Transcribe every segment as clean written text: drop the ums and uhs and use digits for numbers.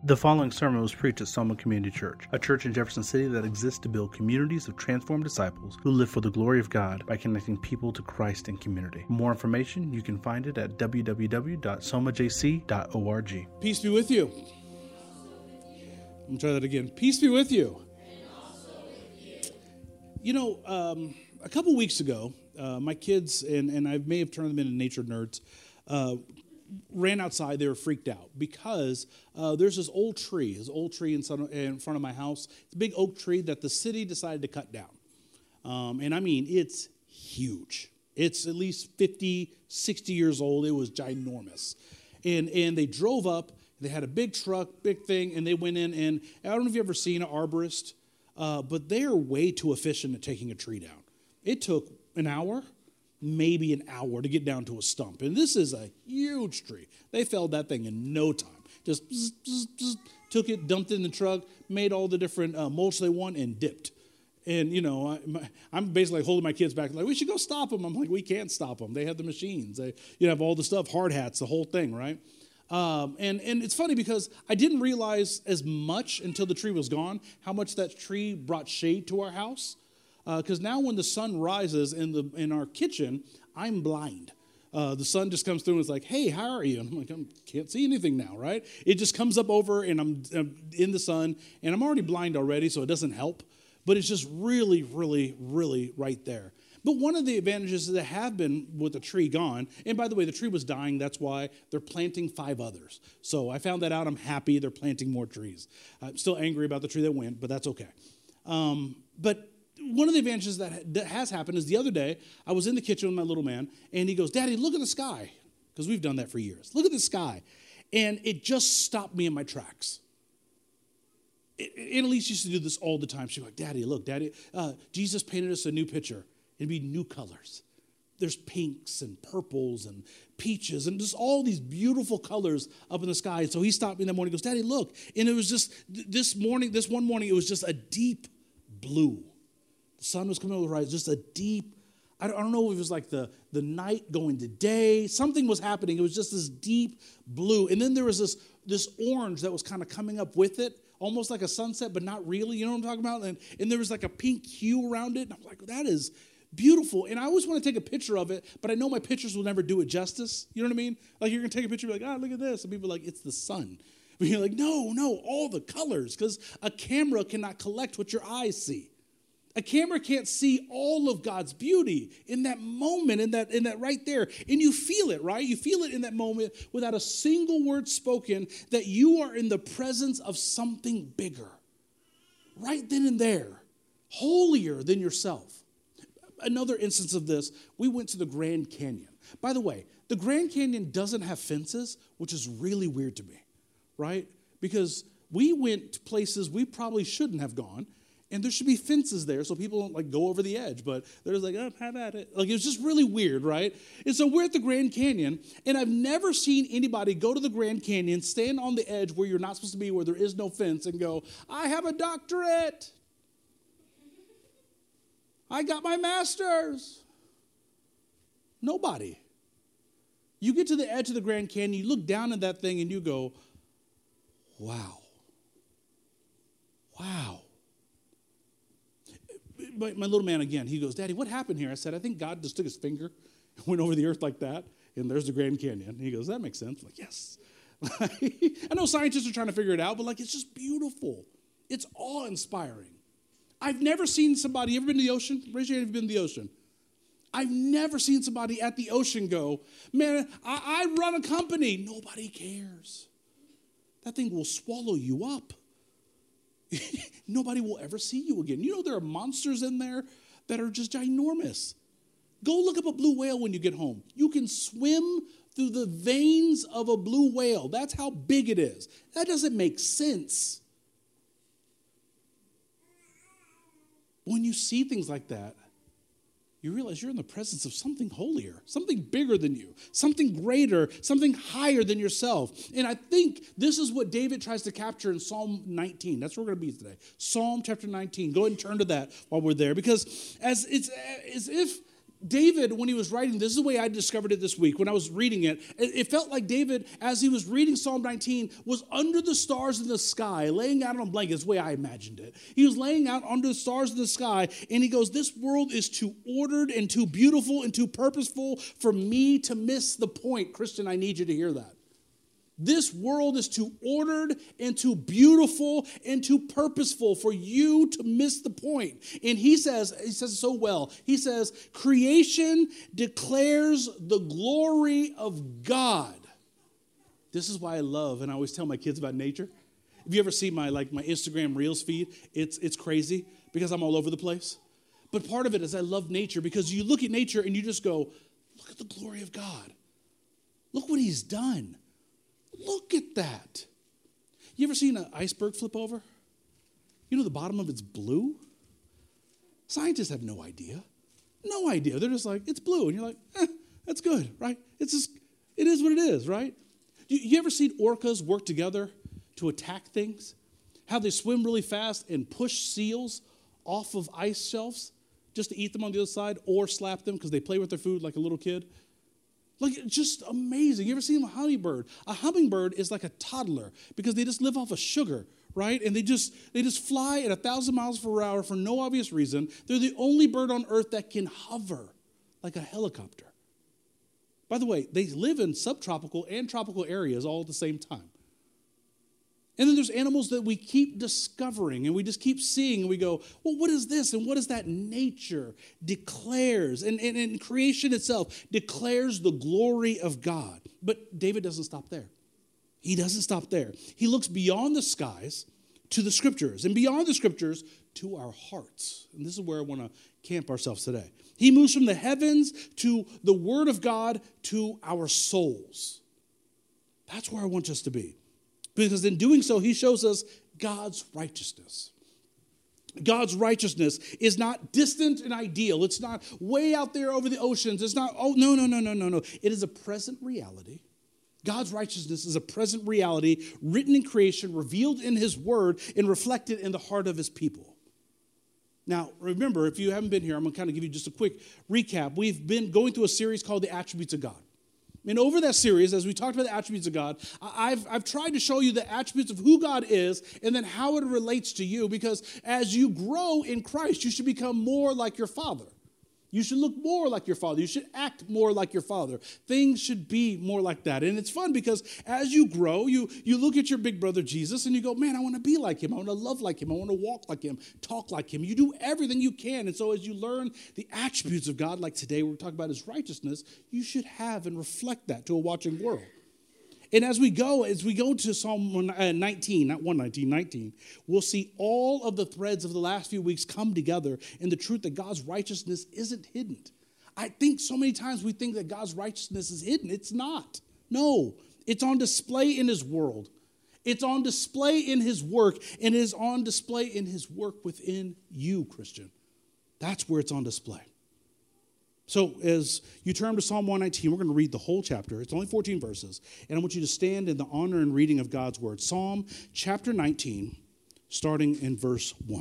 The following sermon was preached at Soma Community Church, a church in Jefferson City that exists to build communities of transformed disciples who live for the glory of God by connecting people to Christ in community. For more information, you can find it at www.somajc.org. Peace be with you. I'm going to try that again. Peace be with you. You know, a couple weeks ago, my kids, and I may have turned them into nature nerds, ran outside. They were freaked out because there's this old tree in front of my house. It's a big oak tree that the city decided to cut down. And I mean, it's huge. It's at least 50, 60 years old. It was ginormous. And they drove up. They had a big truck, big thing, and they went in. And I don't know if you've ever seen an arborist, but they are way too efficient at taking a tree down. It took an hour, maybe an hour to get down to a stump. And this is a huge tree. They felled that thing in no time. Just took it, dumped it in the truck, made all the different mulch they want, and dipped. And, you know, I'm basically holding my kids back, like, we should go stop them. I'm like, we can't stop them. They have the machines. They have all the stuff, hard hats, the whole thing, right? And it's funny because I didn't realize as much until the tree was gone, how much that tree brought shade to our house. Because now when the sun rises in our kitchen, I'm blind. The sun just comes through and it's like, hey, how are you? And I'm like, I can't see anything now, right? It just comes up over and I'm in the sun, and I'm already blind already, so it doesn't help. But it's just really, really, really right there. But one of the advantages that have been with the tree gone, and by the way, the tree was dying. That's why they're planting 5 others. So I found that out. I'm happy they're planting more trees. I'm still angry about the tree that went, but that's okay. But one of the advantages that has happened is the other day, I was in the kitchen with my little man, and he goes, Daddy, look at the sky, because we've done that for years. Look at the sky. And it just stopped me in my tracks. Annalise used to do this all the time. She'd be like, Daddy, look, Daddy, Jesus painted us a new picture. It'd be new colors. There's pinks and purples and peaches and just all these beautiful colors up in the sky. And so he stopped me that morning and goes, Daddy, look. And it was just this one morning, it was just a deep blue. The sun was coming over the horizon, just a deep, I don't know if it was like the night going to day. Something was happening. It was just this deep blue. And then there was this orange that was kind of coming up with it, almost like a sunset, but not really. You know what I'm talking about? And there was like a pink hue around it. And I'm like, that is beautiful. And I always want to take a picture of it, but I know my pictures will never do it justice. You know what I mean? Like you're going to take a picture and be like, look at this. And people are like, it's the sun. But you're like, no, all the colors, because a camera cannot collect what your eyes see. A camera can't see all of God's beauty in that moment, in that right there. And you feel it, right? You feel it in that moment without a single word spoken, that you are in the presence of something bigger. Right then and there. Holier than yourself. Another instance of this, we went to the Grand Canyon. By the way, the Grand Canyon doesn't have fences, which is really weird to me, right? Because we went to places we probably shouldn't have gone. And there should be fences there so people don't like go over the edge. But they're just like, oh, have at it. Like, it was just really weird, right? And so we're at the Grand Canyon, and I've never seen anybody go to the Grand Canyon, stand on the edge where you're not supposed to be, where there is no fence, and go, I have a doctorate. I got my master's. Nobody. You get to the edge of the Grand Canyon, you look down at that thing, and you go, wow. Wow. My little man again, he goes, Daddy, what happened here? I said, I think God just took his finger and went over the earth like that, and there's the Grand Canyon. He goes, that makes sense. I'm like, yes. I know scientists are trying to figure it out, but like, it's just beautiful. It's awe-inspiring. I've never seen somebody, you ever been to the ocean? Raise your hand if you've been to the ocean. I've never seen somebody at the ocean go, man, I run a company. Nobody cares. That thing will swallow you up. Nobody will ever see you again. You know there are monsters in there that are just ginormous. Go look up a blue whale when you get home. You can swim through the veins of a blue whale. That's how big it is. That doesn't make sense. When you see things like that, you realize you're in the presence of something holier, something bigger than you, something greater, something higher than yourself. And I think this is what David tries to capture in Psalm 19. That's where we're going to be today. Psalm chapter 19. Go ahead and turn to that while we're there. Because as if David, when he was writing, this is the way I discovered it this week when I was reading it. It felt like David, as he was reading Psalm 19, was under the stars in the sky, laying out on blankets, the way I imagined it. He was laying out under the stars in the sky, and he goes, this world is too ordered and too beautiful and too purposeful for me to miss the point. Christian, I need you to hear that. This world is too ordered and too beautiful and too purposeful for you to miss the point. And he says it so well. He says, creation declares the glory of God. This is why I love, and I always tell my kids about nature. Have you ever seen my Instagram Reels feed? It's crazy because I'm all over the place. But part of it is I love nature because you look at nature and you just go, look at the glory of God. Look what he's done. Look at that. You ever seen an iceberg flip over? You know the bottom of it's blue? Scientists have no idea. No idea. They're just like, it's blue. And you're like, that's good, right? It is what it is, right? You ever seen orcas work together to attack things? How they swim really fast and push seals off of ice shelves just to eat them on the other side or slap them because they play with their food like a little kid? Like, just amazing. You ever seen a hummingbird? A hummingbird is like a toddler because they just live off of sugar, right? And they just fly at 1,000 miles per hour for no obvious reason. They're the only bird on earth that can hover like a helicopter. By the way, they live in subtropical and tropical areas all at the same time. And then there's animals that we keep discovering and we just keep seeing and we go, well, what is this? And what is that? Nature declares, and creation itself declares the glory of God. But David doesn't stop there. He doesn't stop there. He looks beyond the skies to the scriptures and beyond the scriptures to our hearts. And this is where I want to camp ourselves today. He moves from the heavens to the word of God to our souls. That's where I want us to be. Because in doing so, he shows us God's righteousness. God's righteousness is not distant and ideal. It's not way out there over the oceans. It's not, no. It is a present reality. God's righteousness is a present reality written in creation, revealed in his word, and reflected in the heart of his people. Now, remember, if you haven't been here, I'm going to kind of give you just a quick recap. We've been going through a series called The Attributes of God. And over that series, as we talked about the attributes of God, I've tried to show you the attributes of who God is and then how it relates to you. Because as you grow in Christ, you should become more like your Father. You should look more like your Father. You should act more like your Father. Things should be more like that. And it's fun because as you grow, you look at your big brother Jesus and you go, man, I want to be like him. I want to love like him. I want to walk like him, talk like him. You do everything you can. And so as you learn the attributes of God, like today we're talking about his righteousness, you should have and reflect that to a watching world. And as we go to Psalm 19, not 119, 19, we'll see all of the threads of the last few weeks come together in the truth that God's righteousness isn't hidden. I think so many times we think that God's righteousness is hidden. It's not. No, it's on display in his world. It's on display in his work, and it is on display in his work within you, Christian. That's where it's on display. So as you turn to Psalm 119, we're going to read the whole chapter. It's only 14 verses. And I want you to stand in the honor and reading of God's word. Psalm chapter 19, starting in verse 1.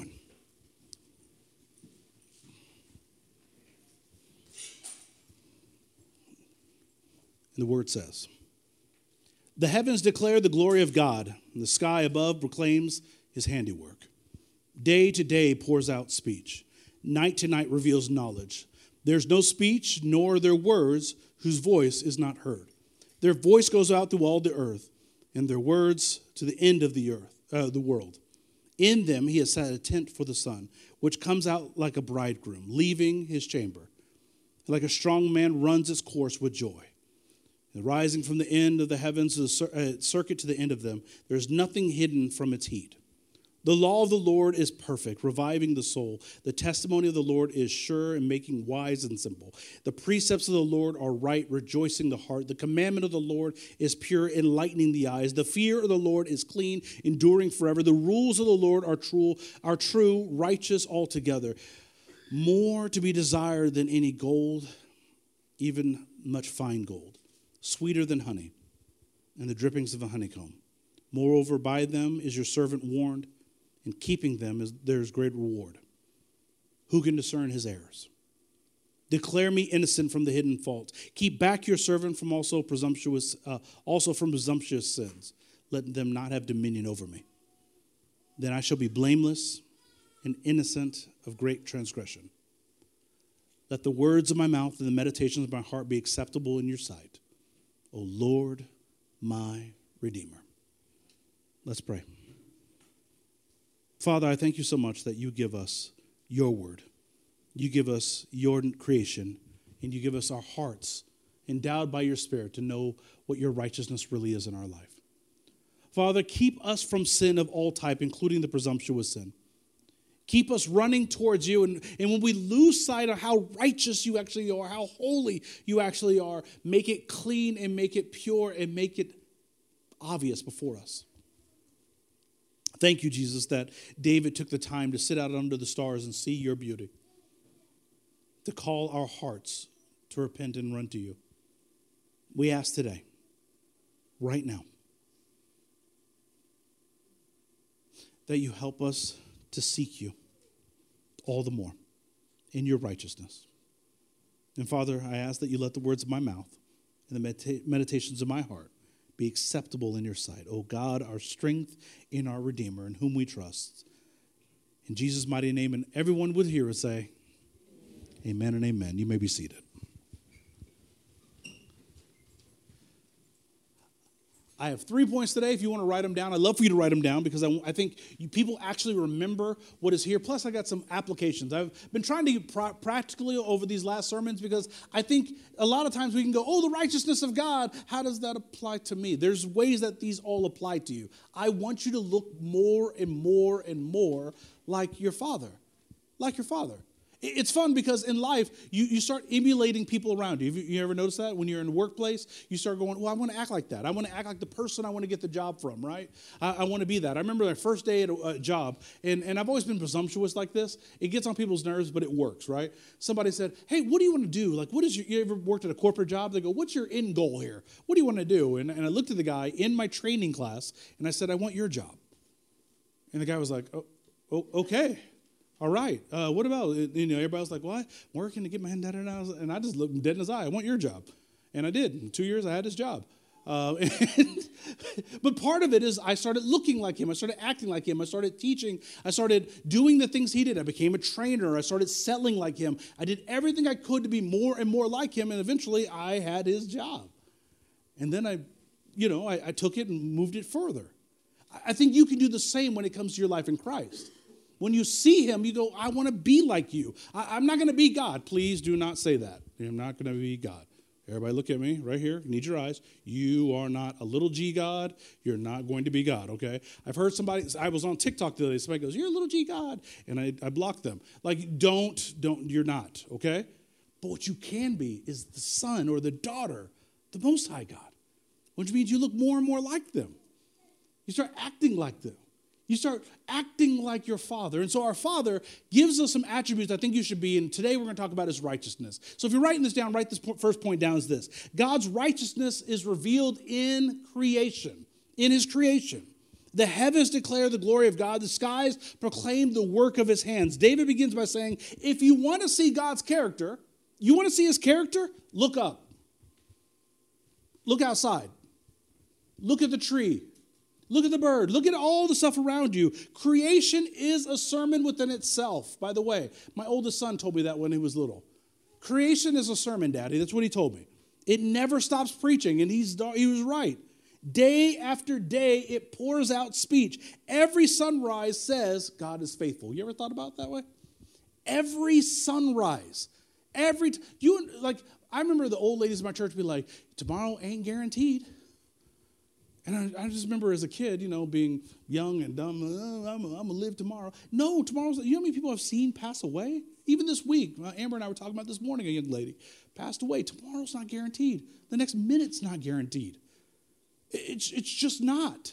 And the word says, the heavens declare the glory of God, and the sky above proclaims his handiwork. Day to day pours out speech. Night to night reveals knowledge. There's no speech, nor are there words whose voice is not heard. Their voice goes out through all the earth, and their words to the end of the world. In them he has set a tent for the sun, which comes out like a bridegroom, leaving his chamber. Like a strong man runs its course with joy. And rising from the end of the heavens to the circuit to the end of them, there is nothing hidden from its heat. The law of the Lord is perfect, reviving the soul. The testimony of the Lord is sure and making wise and simple. The precepts of the Lord are right, rejoicing the heart. The commandment of the Lord is pure, enlightening the eyes. The fear of the Lord is clean, enduring forever. The rules of the Lord are true, righteous altogether. More to be desired than any gold, even much fine gold. Sweeter than honey and the drippings of a honeycomb. Moreover, by them is your servant warned. In keeping them, there is great reward. Who can discern his errors? Declare me innocent from the hidden fault. Keep back your servant from presumptuous sins. Let them not have dominion over me. Then I shall be blameless and innocent of great transgression. Let the words of my mouth and the meditations of my heart be acceptable in your sight, O Lord, my Redeemer. Let's pray. Father, I thank you so much that you give us your word. You give us your creation, and you give us our hearts endowed by your Spirit to know what your righteousness really is in our life. Father, keep us from sin of all type, including the presumptuous sin. Keep us running towards you, and when we lose sight of how righteous you actually are, how holy you actually are, make it clean and make it pure and make it obvious before us. Thank you, Jesus, that David took the time to sit out under the stars and see your beauty, to call our hearts to repent and run to you. We ask today, right now, that you help us to seek you all the more in your righteousness. And Father, I ask that you let the words of my mouth and the meditations of my heart be acceptable in your sight. O God, our strength in our Redeemer, in whom we trust. In Jesus' mighty name, and everyone would hear us say, amen and amen. You may be seated. I have 3 points today. If you want to write them down, I'd love for you to write them down because I think people actually remember what is here. Plus, I got some applications. I've been trying to get practically over these last sermons because I think a lot of times we can go, oh, the righteousness of God, how does that apply to me? There's ways that these all apply to you. I want you to look more and more and more like your Father. Like your Father. It's fun because in life, you start emulating people around you. You ever notice that? When you're in the workplace, you start going, well, I want to act like that. I want to act like the person I want to get the job from, right? I want to be that. I remember my first day at a job, and I've always been presumptuous like this. It gets on people's nerves, but it works, right? Somebody said, hey, what do you want to do? Like, you ever worked at a corporate job? They go, what's your end goal here? What do you want to do? And I looked at the guy in my training class, and I said, I want your job. And the guy was like, oh okay. All right. What about, everybody was like, well, I'm working to get my hand down, and I just looked him dead in his eye. I want your job. And I did. In 2 years, I had his job. But part of it is I started looking like him. I started acting like him. I started teaching. I started doing the things he did. I became a trainer. I started selling like him. I did everything I could to be more and more like him, and eventually I had his job. And then I took it and moved it further. I think you can do the same when it comes to your life in Christ. When you see him, you go, I want to be like you. I'm not going to be God. Please do not say that. I'm not going to be God. Everybody look at me right here. Need your eyes. You are not a little g God. You're not going to be God, okay? I've heard I was on TikTok the other day. Somebody goes, you're a little g God. And I blocked them. Like, don't, you're not, okay? But what you can be is the son or the daughter, the Most High God, which means you look more and more like them. You start acting like them. You start acting like your Father. And so our Father gives us some attributes I think you should be, and today we're going to talk about his righteousness. So if you're writing this down, write this first point down as this. God's righteousness is revealed in creation, in his creation. The heavens declare the glory of God. The skies proclaim the work of his hands. David begins by saying, if you want to see God's character, you want to see his character, look up. Look outside. Look at the tree. Look at the bird. Look at all the stuff around you. Creation is a sermon within itself. By the way, my oldest son told me that when he was little. Creation is a sermon, Daddy. That's what he told me. It never stops preaching, and he was right. Day after day, it pours out speech. Every sunrise says God is faithful. You ever thought about it that way? Every sunrise. I remember the old ladies in my church be like, tomorrow ain't guaranteed. And I just remember as a kid, being young and dumb, I'm going to live tomorrow. No, tomorrow's, you know how many people I've seen pass away? Even this week, Amber and I were talking about this morning, a young lady passed away. Tomorrow's not guaranteed. The next minute's not guaranteed. It's just not.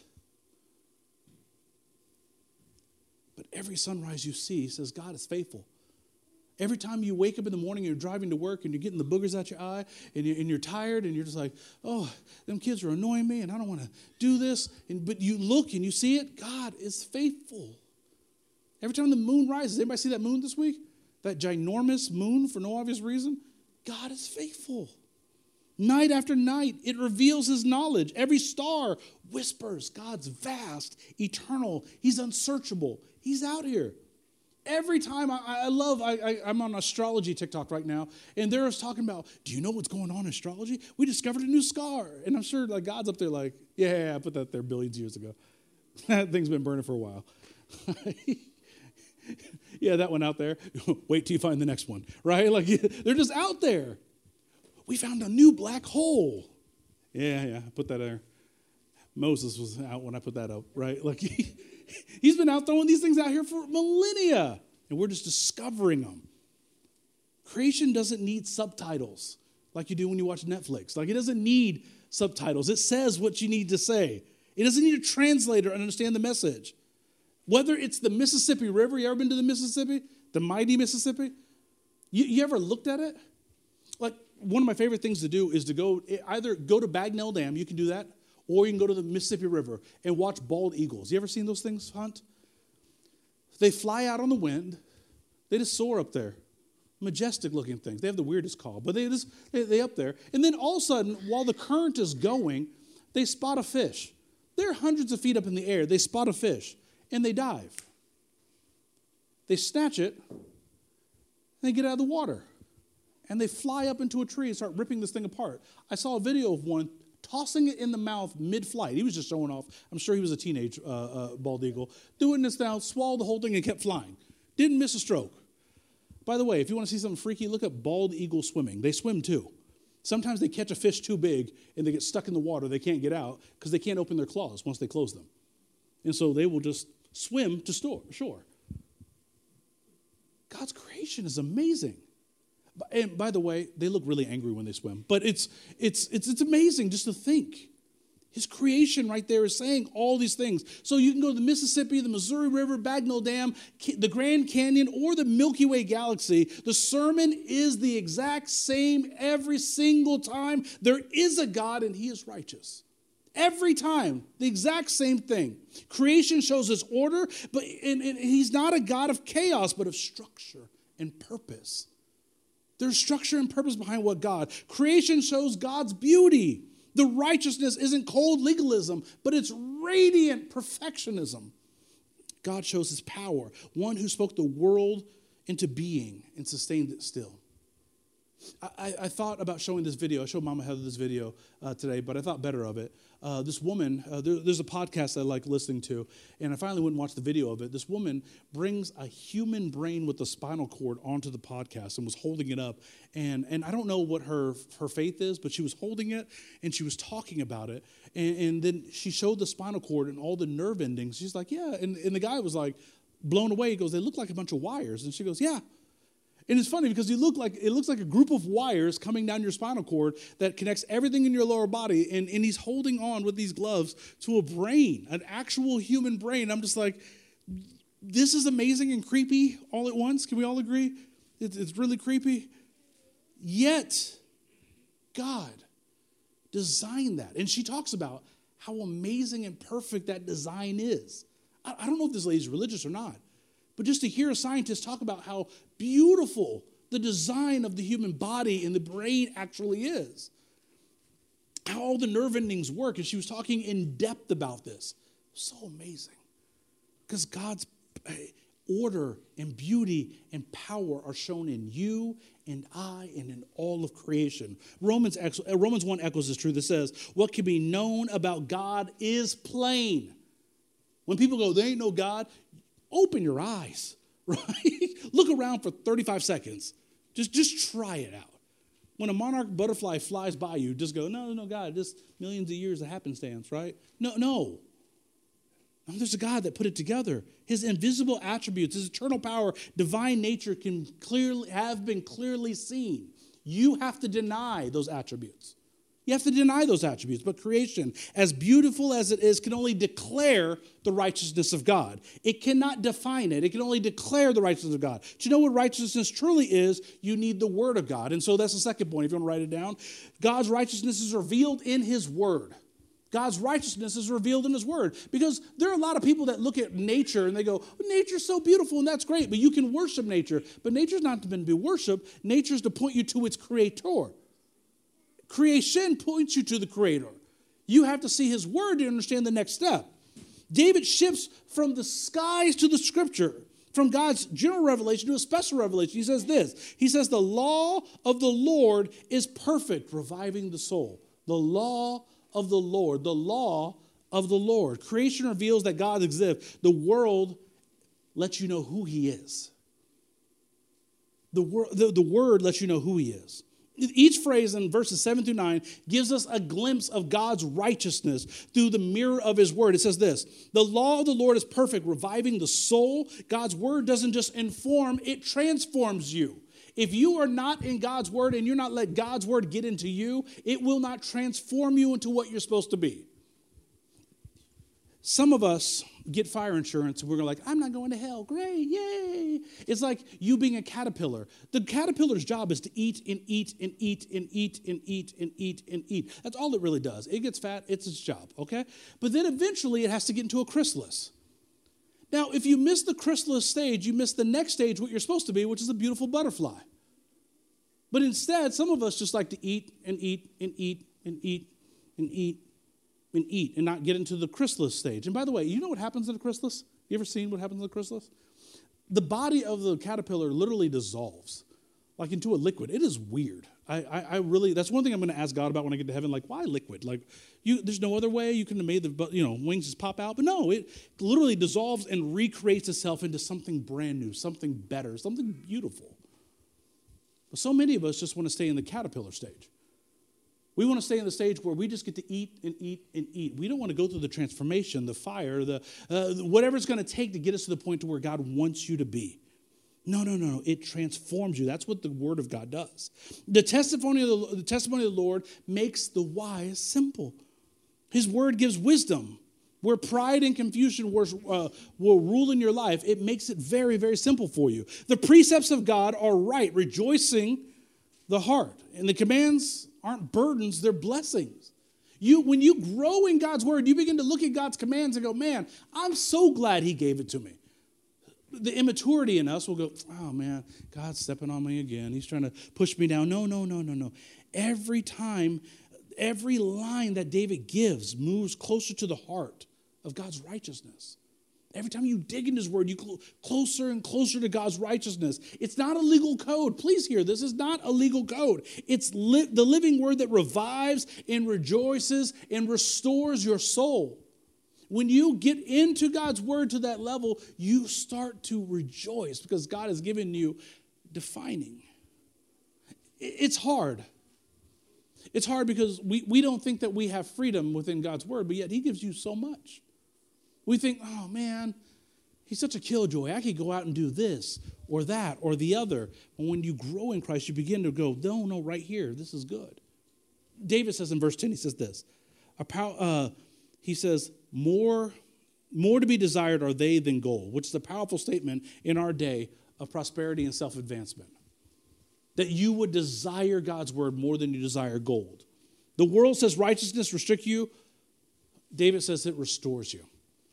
But every sunrise you see says God is faithful. Every time you wake up in the morning and you're driving to work and you're getting the boogers out your eye and you're tired and you're just like, oh, them kids are annoying me and I don't want to do this. But you look and you see it, God is faithful. Every time the moon rises, anybody see that moon this week? That ginormous moon for no obvious reason? God is faithful. Night after night, it reveals his knowledge. Every star whispers God's vast, eternal. He's unsearchable. He's out here. Every time I'm on astrology TikTok right now, and they're talking about, do you know what's going on in astrology? We discovered a new star. And I'm sure like God's up there like, yeah, I put that there billions of years ago. That thing's been burning for a while. Yeah, that one out there. Wait till you find the next one, right? Like they're just out there. We found a new black hole. Yeah, I put that there. Moses was out when I put that up, right? Like he's been out throwing these things out here for millennia, and we're just discovering them. Creation doesn't need subtitles like you do when you watch Netflix. Like it doesn't need subtitles. It says what you need to say. It doesn't need a translator to understand the message. Whether it's the Mississippi River, you ever been to the Mississippi? The mighty Mississippi? You ever looked at it? Like one of my favorite things to do is to either go to Bagnell Dam, you can do that, or you can go to the Mississippi River and watch bald eagles. You ever seen those things hunt? They fly out on the wind. They just soar up there. Majestic looking things. They have the weirdest call, but they up there. And then all of a sudden, while the current is going, they spot a fish. They're hundreds of feet up in the air. They spot a fish, and they dive. They snatch it, and they get out of the water. And they fly up into a tree and start ripping this thing apart. I saw a video of one tossing it in the mouth mid-flight. He was just showing off. I'm sure he was a teenage bald eagle. Doing this down, swallowed the whole thing and kept flying. Didn't miss a stroke. By the way, if you want to see something freaky, look at bald eagle swimming. They swim too. Sometimes they catch a fish too big and they get stuck in the water. They can't get out because they can't open their claws once they close them. And so they will just swim to shore. God's creation is amazing. And by the way, they look really angry when they swim. But it's amazing just to think. His creation right there is saying all these things. So you can go to the Mississippi, the Missouri River, Bagnell Dam, the Grand Canyon, or the Milky Way galaxy. The sermon is the exact same every single time. There is a God and he is righteous. Every time, the exact same thing. Creation shows his order, and he's not a God of chaos, but of structure and purpose. There's structure and purpose behind what God. Creation shows God's beauty. The righteousness isn't cold legalism, but it's radiant perfectionism. God shows his power, one who spoke the world into being and sustained it still. I thought about showing this video. I showed Mama Heather this video today, but I thought better of it. This woman, there's a podcast I like listening to, and I finally went and watched the video of it. This woman brings a human brain with a spinal cord onto the podcast and was holding it up. And I don't know what her faith is, but she was holding it, and she was talking about it. And then she showed the spinal cord and all the nerve endings. She's like, yeah. And the guy was like blown away. He goes, they look like a bunch of wires. And she goes, yeah. And it's funny because it looks like a group of wires coming down your spinal cord that connects everything in your lower body. And he's holding on with these gloves to a brain, an actual human brain. I'm just like, this is amazing and creepy all at once. Can we all agree? It's really creepy. Yet, God designed that. And she talks about how amazing and perfect that design is. I don't know if this lady's religious or not. But just to hear a scientist talk about how beautiful the design of the human body and the brain actually is, how all the nerve endings work, and she was talking in depth about this. So amazing. Because God's order and beauty and power are shown in you and I and in all of creation. Romans 1 echoes this truth. It says, what can be known about God is plain. When people go, there ain't no God, open your eyes, right? Look around for 35 seconds. Just try it out. When a monarch butterfly flies by you, just go, no, God, just millions of years of happenstance, right? No. There's a God that put it together. His invisible attributes, his eternal power, divine nature have been clearly seen. You have to deny those attributes. You have to deny those attributes. But creation, as beautiful as it is, can only declare the righteousness of God. It cannot define it. It can only declare the righteousness of God. Do you know what righteousness truly is? You need the word of God. And so that's the second point, if you want to write it down. God's righteousness is revealed in his word. God's righteousness is revealed in his word. Because there are a lot of people that look at nature and they go, nature's so beautiful and that's great, but you can worship nature. But nature's not meant to be worshiped. Nature's to point you to its creator. Creation points you to the creator. You have to see his word to understand the next step. David shifts from the skies to the scripture, from God's general revelation to a special revelation. He says this. He says, the law of the Lord is perfect, reviving the soul. The law of the Lord, the law of the Lord. Creation reveals that God exists. The world lets you know who he is. The word lets you know who he is. Each phrase in verses 7 through 9 gives us a glimpse of God's righteousness through the mirror of his word. It says this, the law of the Lord is perfect, reviving the soul. God's word doesn't just inform, it transforms you. If you are not in God's word and you're not let God's word get into you, it will not transform you into what you're supposed to be. Some of us get fire insurance and we're like, I'm not going to hell. Great, yay. It's like you being a caterpillar. The caterpillar's job is to eat and eat and eat and eat and eat and eat and eat. That's all it really does. It gets fat, it's its job, okay? But then eventually it has to get into a chrysalis. Now, if you miss the chrysalis stage, you miss the next stage, what you're supposed to be, which is a beautiful butterfly. But instead, some of us just like to eat and eat and eat and eat and eat and eat and not get into the chrysalis stage. And by the way, you know what happens in a chrysalis? You ever seen what happens in a chrysalis? The body of the caterpillar literally dissolves like into a liquid. It is weird. I really, that's one thing I'm going to ask God about when I get to heaven. Like, why liquid? Like, there's no other way you could have made the, wings just pop out. But no, it literally dissolves and recreates itself into something brand new, something better, something beautiful. But so many of us just want to stay in the caterpillar stage. We want to stay in the stage where we just get to eat and eat and eat. We don't want to go through the transformation, the fire, whatever it's going to take to get us to the point to where God wants you to be. No. It transforms you. That's what the word of God does. The testimony of the Lord makes the wise simple. His word gives wisdom. Where pride and confusion will rule in your life, it makes it very, very simple for you. The precepts of God are right, rejoicing the heart. And the commands aren't burdens, they're blessings. When you grow in God's word, you begin to look at God's commands and go, man, I'm so glad he gave it to me. The immaturity in us will go, oh man, God's stepping on me again. He's trying to push me down. No. Every time, every line that David gives moves closer to the heart of God's righteousness. Every time you dig in his word, you closer and closer to God's righteousness. It's not a legal code. Please hear, this is not a legal code. It's the living word that revives and rejoices and restores your soul. When you get into God's word to that level, you start to rejoice because God has given you defining. It's hard. It's hard because we don't think that we have freedom within God's word, but yet he gives you so much. We think, oh man, he's such a killjoy. I could go out and do this or that or the other. But when you grow in Christ, you begin to go, no, right here, this is good. David says in verse 10, he says this. He says, more to be desired are they than gold, which is a powerful statement in our day of prosperity and self-advancement. That you would desire God's word more than you desire gold. The world says righteousness restricts you. David says it restores you.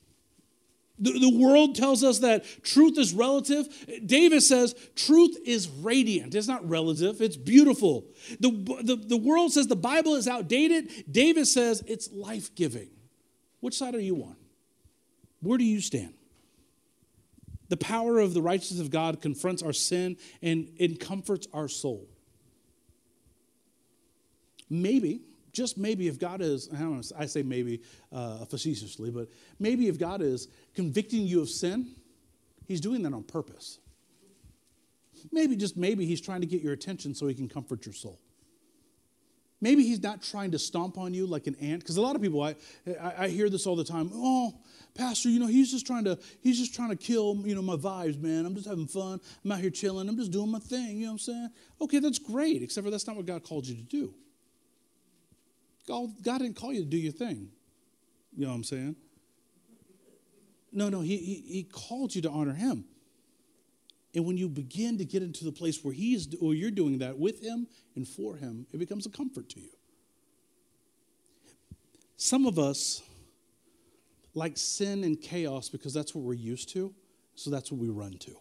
The world tells us that truth is relative. David says truth is radiant. It's not relative. It's beautiful. The world says the Bible is outdated. David says it's life-giving. Which side are you on? Where do you stand? The power of the righteousness of God confronts our sin and it comforts our soul. Maybe, just maybe if God is, I say maybe facetiously, but maybe if God is convicting you of sin, he's doing that on purpose. Maybe, just maybe, he's trying to get your attention so he can comfort your soul. Maybe he's not trying to stomp on you like an ant. Because a lot of people, I hear this all the time. Oh, Pastor, he's just trying to kill, my vibes, man. I'm just having fun. I'm out here chilling. I'm just doing my thing. You know what I'm saying? Okay, that's great. Except for that's not what God called you to do. God didn't call you to do your thing. You know what I'm saying? No, he called you to honor him. And when you begin to get into the place where you're doing that with him and for him, it becomes a comfort to you. Some of us like sin and chaos because that's what we're used to, so that's what we run to.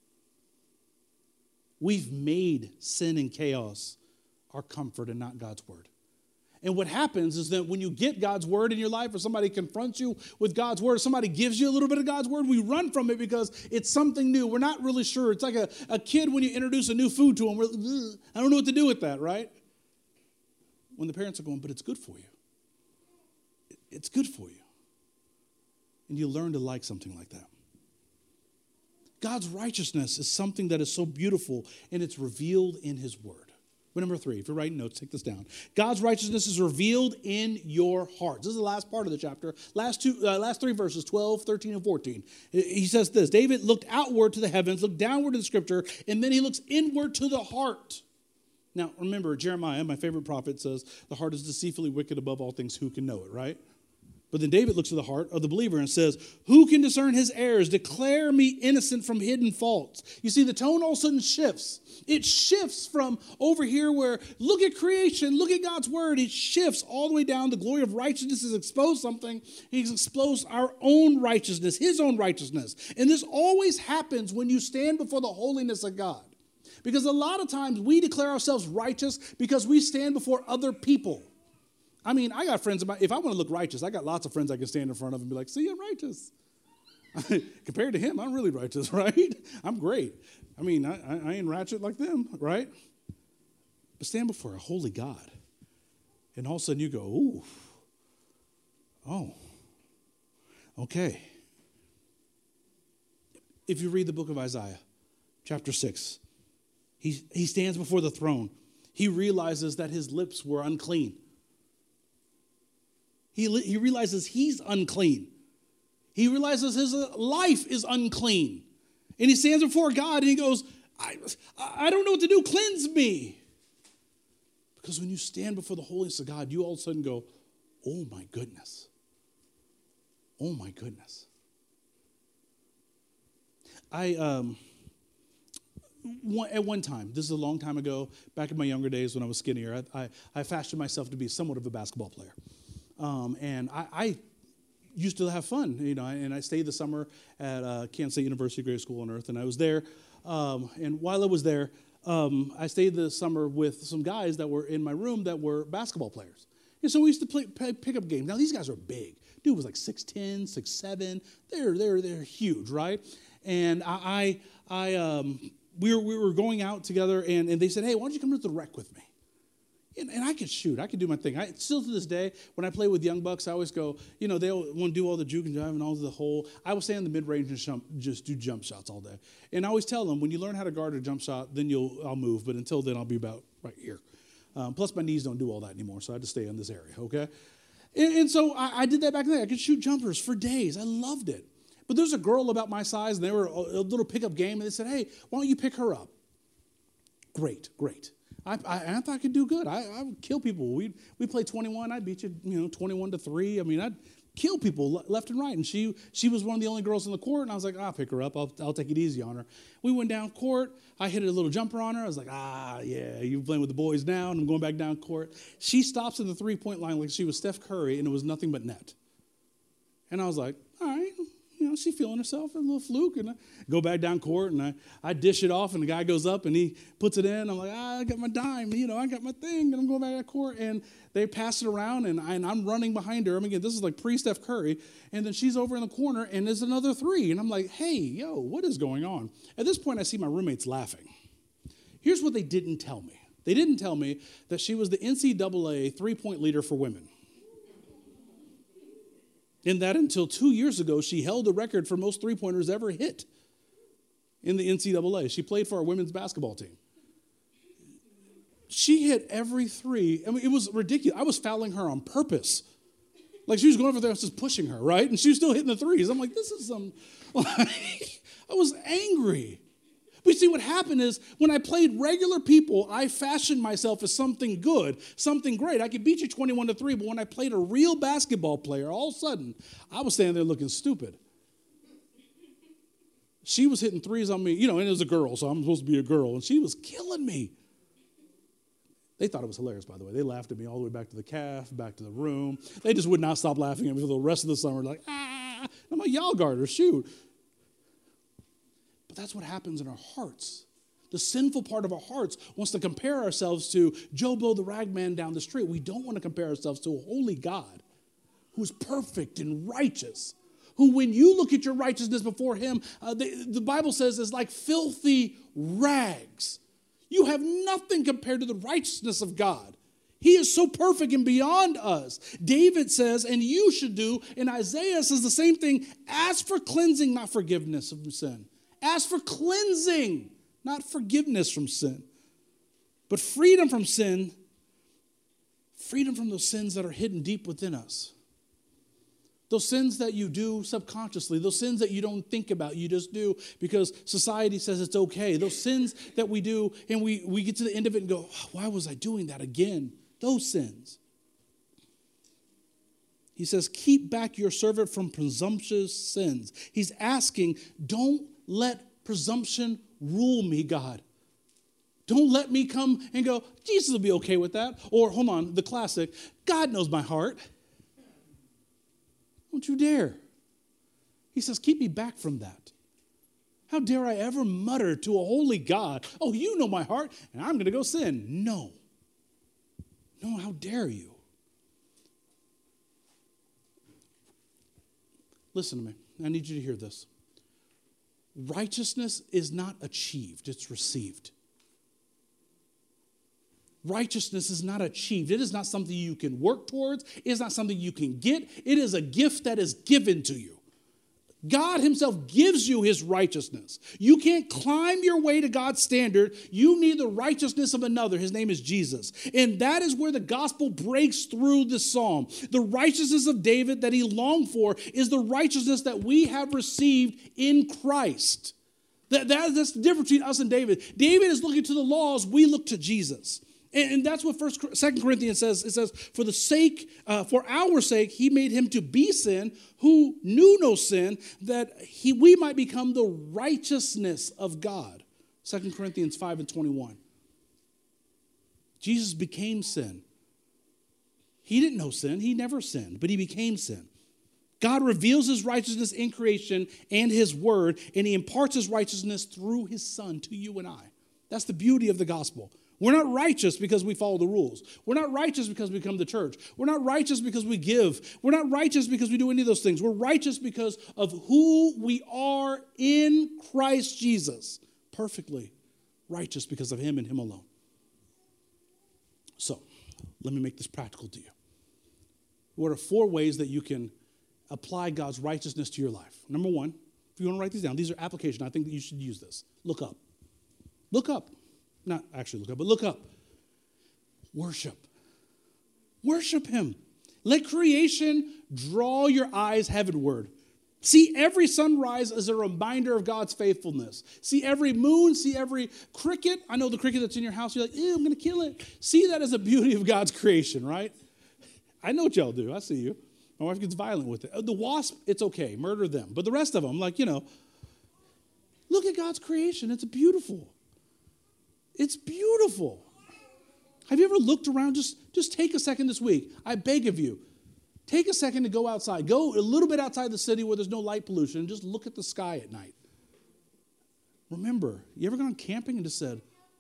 We've made sin and chaos our comfort and not God's word. And what happens is that when you get God's word in your life, or somebody confronts you with God's word, or somebody gives you a little bit of God's word, we run from it because it's something new. We're not really sure. It's like a kid when you introduce a new food to them. I don't know what to do with that, right? When the parents are going, but it's good for you. It's good for you. And you learn to like something like that. God's righteousness is something that is so beautiful, and it's revealed in his word. But number 3, if you're writing notes, take this down. God's righteousness is revealed in your hearts. This is the last part of the chapter. Last 3 verses, 12, 13, and 14. He says this: David looked outward to the heavens, looked downward to the scripture, and then he looks inward to the heart. Now, remember, Jeremiah, my favorite prophet, says, the heart is deceitfully wicked above all things. Who can know it, right? But then David looks to the heart of the believer and says, who can discern his errors? Declare me innocent from hidden faults. You see, the tone all of a sudden shifts. It shifts from over here where, look at creation, look at God's word. It shifts all the way down. The glory of righteousness has exposed something. He's exposed our own righteousness, his own righteousness. And this always happens when you stand before the holiness of God. Because a lot of times we declare ourselves righteous because we stand before other people. I mean, I got friends, if I want to look righteous, I got lots of friends I can stand in front of and be like, see, I'm righteous. Compared to him, I'm really righteous, right? I'm great. I mean, I ain't ratchet like them, right? But stand before a holy God. And all of a sudden you go, ooh, oh, okay. If you read the book of Isaiah, chapter 6, he stands before the throne. He realizes that his lips were unclean. He realizes he's unclean. He realizes his life is unclean. And he stands before God and he goes, I don't know what to do. Cleanse me. Because when you stand before the holiness of God, you all of a sudden go, oh my goodness. Oh my goodness. At one time, this is a long time ago, back in my younger days when I was skinnier, I fashioned myself to be somewhat of a basketball player. And I used to have fun, and I stayed the summer at Kansas State University, greatest school on earth, and I was there. And while I was there, I stayed the summer with some guys that were in my room that were basketball players. And so we used to play pickup games. Now, these guys are big. Dude was like 6'10", 6'7". They're huge, right? And we were going out together, and they said, hey, why don't you come to the rec with me? And I could shoot. I could do my thing. Still to this day, when I play with young bucks, I always go, they want to do all the juke and jive and all the whole. I will stay in the mid-range and just do jump shots all day. And I always tell them, when you learn how to guard a jump shot, then I'll move. But until then, I'll be about right here. Plus, my knees don't do all that anymore, so I had to stay in this area, okay? And so I did that back then. I could shoot jumpers for days. I loved it. But there's a girl about my size, and they were a little pickup game, and they said, hey, why don't you pick her up? Great. I thought I could do good. I would kill people. We play 21. I'd beat you, 21-3. I mean, I'd kill people left and right. And she was one of the only girls on the court. And I was like, I'll pick her up. I'll take it easy on her. We went down court. I hit a little jumper on her. I was like, yeah, you're playing with the boys now. And I'm going back down court. She stops at the 3-point line like she was Steph Curry, and it was nothing but net. And I was like, all right. She's feeling herself, a little fluke. And I go back down court, and I dish it off, and the guy goes up, and he puts it in. I'm like, I got my dime, I got my thing, and I'm going back to court. And they pass it around, and I'm running behind her. I mean, again, this is like pre-Steph Curry. And then she's over in the corner, and there's another 3. And I'm like, hey, what is going on? At this point, I see my roommates laughing. Here's what they didn't tell me. They didn't tell me that she was the NCAA 3-point leader for women. In that until 2 years ago, she held the record for most 3-pointers ever hit in the NCAA. She played for our women's basketball team. She hit every 3. I mean, it was ridiculous. I was fouling her on purpose. Like, she was going over there, I was just pushing her, right? And she was still hitting the 3s. I'm like, this is some... I was angry. But you see, what happened is, when I played regular people, I fashioned myself as something good, something great. I could beat you 21-3, but when I played a real basketball player, all of a sudden, I was standing there looking stupid. She was hitting 3s on me, and it was a girl, so I'm supposed to be a girl, and she was killing me. They thought it was hilarious, by the way. They laughed at me all the way back to the calf, back to the room. They just would not stop laughing at me for the rest of the summer. Like, ah! I'm like, y'all garter, shoot. But that's what happens in our hearts. The sinful part of our hearts wants to compare ourselves to Joe Blow the ragman down the street. We don't want to compare ourselves to a holy God who's perfect and righteous, who when you look at your righteousness before him, the Bible says is like filthy rags. You have nothing compared to the righteousness of God. He is so perfect and beyond us. David says, and you should do, and Isaiah says the same thing, ask for cleansing, not forgiveness of sin. Ask for cleansing, not forgiveness from sin. But freedom from sin, freedom from those sins that are hidden deep within us. Those sins that you do subconsciously, those sins that you don't think about, you just do because society says it's okay. Those sins that we do and we get to the end of it and go, why was I doing that again? Those sins. He says, keep back your servant from presumptuous sins. He's asking, don't let presumption rule me, God. Don't let me come and go, Jesus will be okay with that. Or, hold on, the classic, God knows my heart. Don't you dare. He says, keep me back from that. How dare I ever mutter to a holy God, oh, you know my heart, and I'm going to go sin. No. No, how dare you? Listen to me. I need you to hear this. Righteousness is not achieved, it's received. Righteousness is not achieved. It is not something you can work towards. It is not something you can get. It is a gift that is given to you. God himself gives you his righteousness. You can't climb your way to God's standard. You need the righteousness of another. His name is Jesus. And that is where the gospel breaks through the psalm. The righteousness of David that he longed for is the righteousness that we have received in Christ. That's the difference between us and David. David is looking to the laws. We look to Jesus. And that's what 2 Corinthians says. It says, for our sake, he made him to be sin who knew no sin, that we might become the righteousness of God. 2 Corinthians 5:21. Jesus became sin. He didn't know sin. He never sinned, but he became sin. God reveals his righteousness in creation and his word, and he imparts his righteousness through his son to you and I. That's the beauty of the gospel. We're not righteous because we follow the rules. We're not righteous because we come to church. We're not righteous because we give. We're not righteous because we do any of those things. We're righteous because of who we are in Christ Jesus. Perfectly righteous because of him and him alone. So, let me make this practical to you. What are 4 ways that you can apply God's righteousness to your life? Number 1, if you want to write these down, these are application. I think that you should use this. Look up. Look up. Not actually look up, but look up. Worship. Worship him. Let creation draw your eyes heavenward. See every sunrise as a reminder of God's faithfulness. See every moon, see every cricket. I know the cricket that's in your house, you're like, ew, I'm going to kill it. See that as a beauty of God's creation, right? I know what y'all do. I see you. My wife gets violent with it. The wasp, it's okay. Murder them. But the rest of them, like, look at God's creation. It's beautiful. It's beautiful. Have you ever looked around? Just take a second this week. I beg of you. Take a second to go outside. Go a little bit outside the city where there's no light pollution and just look at the sky at night. Remember, you ever gone camping and just said,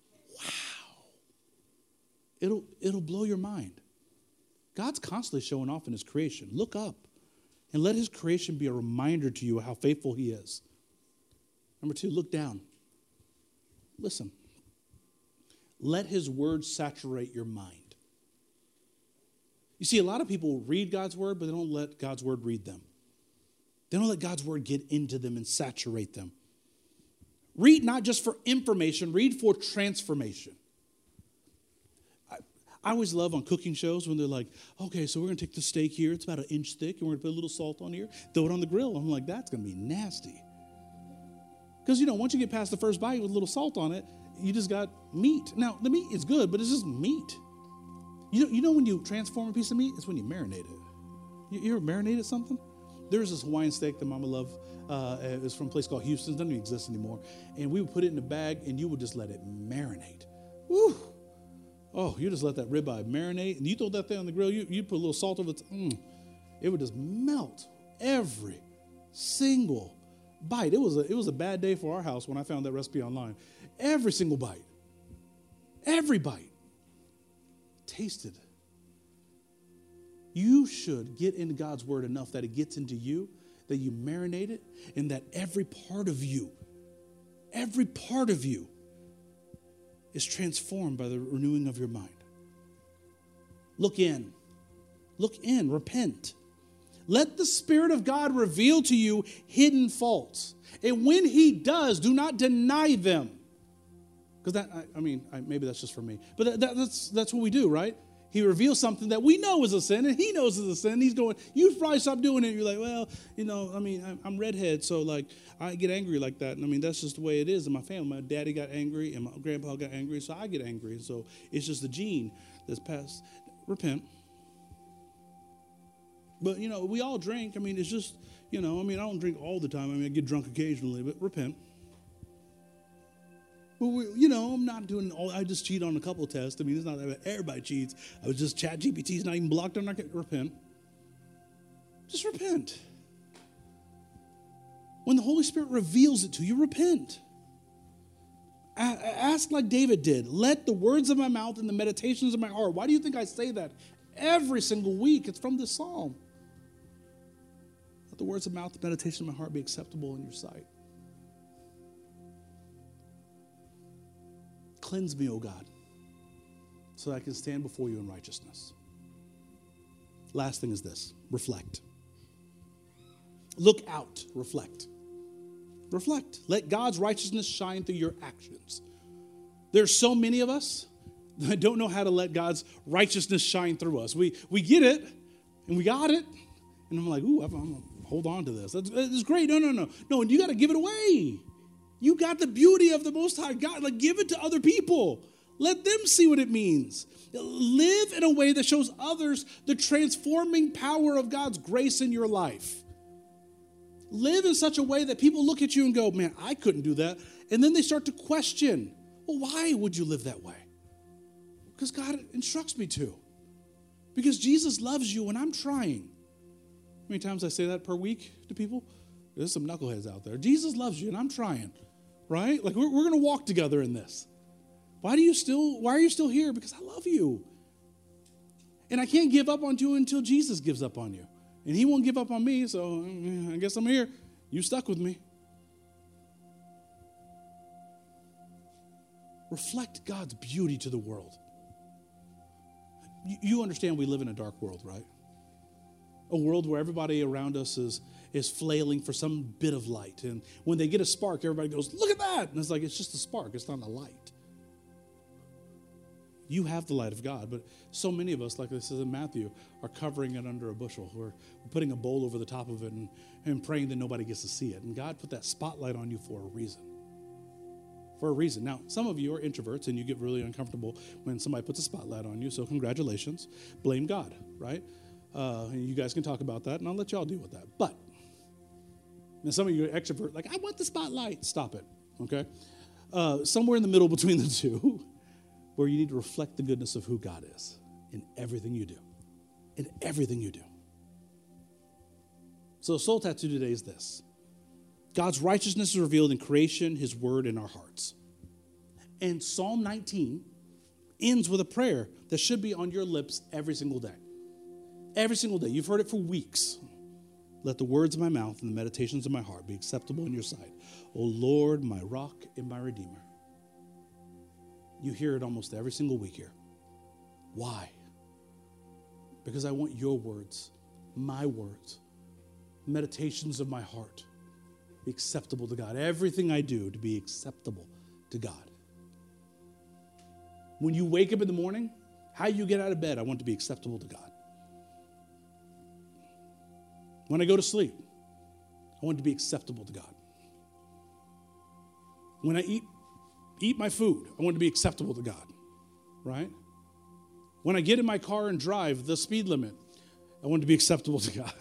wow. It'll blow your mind. God's constantly showing off in his creation. Look up and let his creation be a reminder to you of how faithful he is. Number 2, look down. Listen. Let his word saturate your mind. You see, a lot of people read God's word, but they don't let God's word read them. They don't let God's word get into them and saturate them. Read not just for information, read for transformation. I always love on cooking shows when they're like, okay, so we're going to take the steak here. It's about 1 inch thick, and we're going to put a little salt on here, throw it on the grill. I'm like, that's going to be nasty. Because, once you get past the first bite with a little salt on it, you just got meat. Now, the meat is good, but it's just meat. You know when you transform a piece of meat? It's when you marinate it. You ever marinated something? There's this Hawaiian steak that Mama loved. It was from a place called Houston. It doesn't even exist anymore. And we would put it in a bag, and you would just let it marinate. Woo! Oh, you just let that ribeye marinate, and you throw that thing on the grill, you put a little salt over it, it would just melt every single bite. It was a bad day for our house when I found that recipe online. Every single bite. Every bite. Tasted. You should get into God's word enough that it gets into you, that you marinate it, and that every part of you is transformed by the renewing of your mind. Look in, repent. Let the Spirit of God reveal to you hidden faults. And when he does, do not deny them. Because maybe that's just for me. But that's what we do, right? He reveals something that we know is a sin, and he knows is a sin. He's going, you probably stop doing it. You're like, well, I'm redhead, so like I get angry like that. And that's just the way it is in my family. My daddy got angry, and my grandpa got angry, so I get angry. And so it's just the gene that's passed. Repent. But, we all drink. It's just, I don't drink all the time. I get drunk occasionally, but repent. But, I'm not doing all, I just cheat on a couple tests. It's not that everybody cheats. I was just ChatGPT's not even blocked on our, repent. Just repent. When the Holy Spirit reveals it to you, repent. Ask like David did. Let the words of my mouth and the meditations of my heart. Why do you think I say that every single week? It's from this psalm. Let the words of my mouth and the meditation of my heart be acceptable in your sight. Cleanse me, O God, so that I can stand before you in righteousness. Last thing is this. Reflect. Look out. Reflect. Reflect. Let God's righteousness shine through your actions. There's so many of us that don't know how to let God's righteousness shine through us. We get it, and we got it, and I'm like, ooh, I'm going to hold on to this. That's great. No, and you got to give it away. You got the beauty of the Most High God. Like, give it to other people. Let them see what it means. Live in a way that shows others the transforming power of God's grace in your life. Live in such a way that people look at you and go, man, I couldn't do that. And then they start to question, well, why would you live that way? Because God instructs me to. Because Jesus loves you and I'm trying. How many times I say that per week to people? There's some knuckleheads out there. Jesus loves you and I'm trying. Right? Like we're going to walk together in this. Why are you still here? Because I love you. And I can't give up on you until Jesus gives up on you. And he won't give up on me, so I guess I'm here. You stuck with me. Reflect God's beauty to the world. You understand we live in a dark world, right? A world where everybody around us is flailing for some bit of light. And when they get a spark, everybody goes, look at that. And it's like, it's just a spark. It's not a light. You have the light of God, but so many of us, like this is in Matthew, are covering it under a bushel. We're putting a bowl over the top of it and praying that nobody gets to see it. And God put that spotlight on you for a reason. For a reason. Now, some of you are introverts and you get really uncomfortable when somebody puts a spotlight on you, so congratulations. Blame God, right? You guys can talk about that, and I'll let y'all deal with that. But, and some of you are extrovert, like, I want the spotlight. Stop it, okay? Somewhere in the middle between the two, where you need to reflect the goodness of who God is in everything you do. In everything you do. So the soul tattoo today is this. God's righteousness is revealed in creation, his word in our hearts. And Psalm 19 ends with a prayer that should be on your lips every single day. Every single day. You've heard it for weeks. Let the words of my mouth and the meditations of my heart be acceptable in your sight. O Lord, my rock and my redeemer. You hear it almost every single week here. Why? Because I want your words, my words, meditations of my heart be acceptable to God. Everything I do to be acceptable to God. When you wake up in the morning, how you get out of bed, I want to be acceptable to God. When I go to sleep, I want to be acceptable to God. When I eat my food, I want to be acceptable to God, right? When I get in my car and drive the speed limit, I want to be acceptable to God.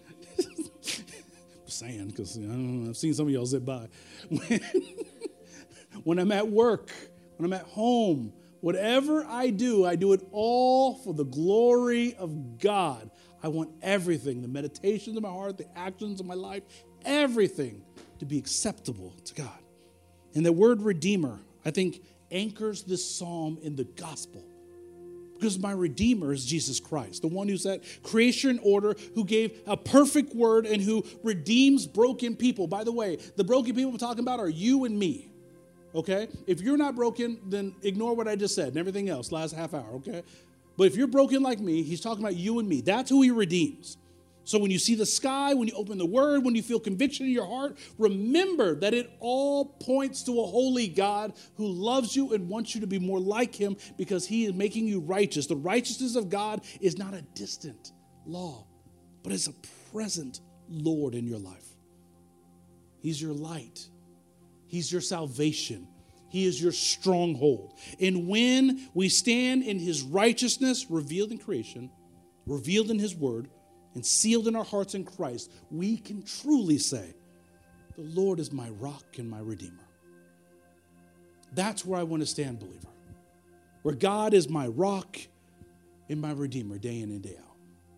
I'm saying, because I've seen some of y'all zip by. When I'm at work, when I'm at home, Whatever I do it all for the glory of God. I want everything, the meditations of my heart, the actions of my life, everything to be acceptable to God. And the word Redeemer, I think, anchors this psalm in the gospel. Because my Redeemer is Jesus Christ, the one who set creation in order, who gave a perfect word, and who redeems broken people. By the way, the broken people we're talking about are you and me. Okay? If you're not broken, then ignore what I just said and everything else, last half hour, okay? But if you're broken like me, he's talking about you and me. That's who he redeems. So when you see the sky, when you open the word, when you feel conviction in your heart, remember that it all points to a holy God who loves you and wants you to be more like him because he is making you righteous. The righteousness of God is not a distant law, but it's a present Lord in your life. He's your light. He's your salvation. He is your stronghold. And when we stand in his righteousness, revealed in creation, revealed in his word, and sealed in our hearts in Christ, we can truly say, the Lord is my rock and my redeemer. That's where I want to stand, believer. Where God is my rock and my redeemer day in and day out.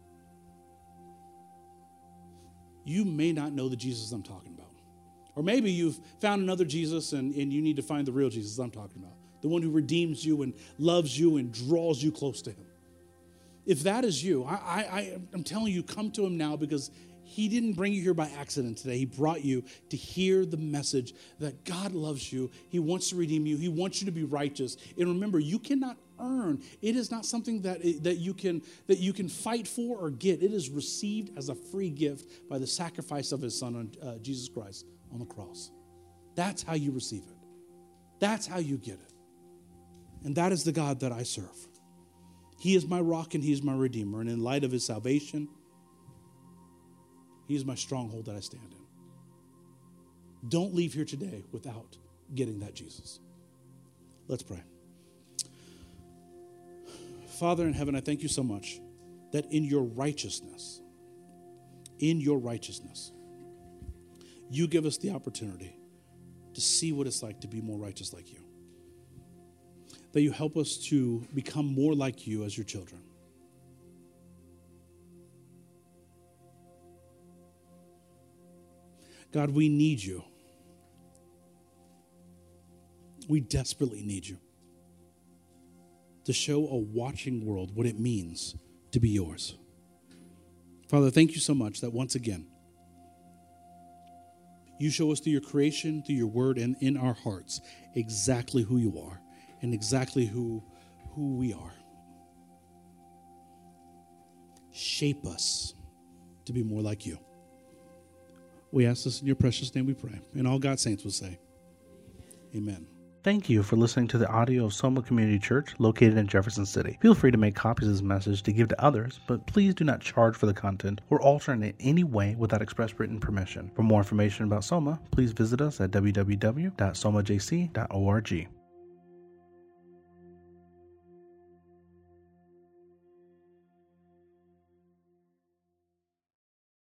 You may not know the Jesus I'm talking about. Or maybe you've found another Jesus and you need to find the real Jesus I'm talking about. The one who redeems you and loves you and draws you close to him. If that is you, I'm telling you, come to him now because he didn't bring you here by accident today. He brought you to hear the message that God loves you. He wants to redeem you. He wants you to be righteous. And remember, you cannot earn. It is not something that you can fight for or get. It is received as a free gift by the sacrifice of his son, Jesus Christ, on the cross. That's how you receive it. That's how you get it. And that is the God that I serve. He is my rock and he is my redeemer. And in light of his salvation, he is my stronghold that I stand in. Don't leave here today without getting that Jesus. Let's pray. Father in heaven, I thank you so much that in your righteousness, you give us the opportunity to see what it's like to be more righteous like you. That you help us to become more like you as your children. God, we need you. We desperately need you to show a watching world what it means to be yours. Father, thank you so much that once again, you show us through your creation, through your word, and in our hearts exactly who you are and exactly who we are. Shape us to be more like you. We ask this in your precious name we pray. And all God's saints will say, amen. Thank you for listening to the audio of Soma Community Church located in Jefferson City. Feel free to make copies of this message to give to others, but please do not charge for the content or alter it in any way without express written permission. For more information about Soma, please visit us at www.somajc.org.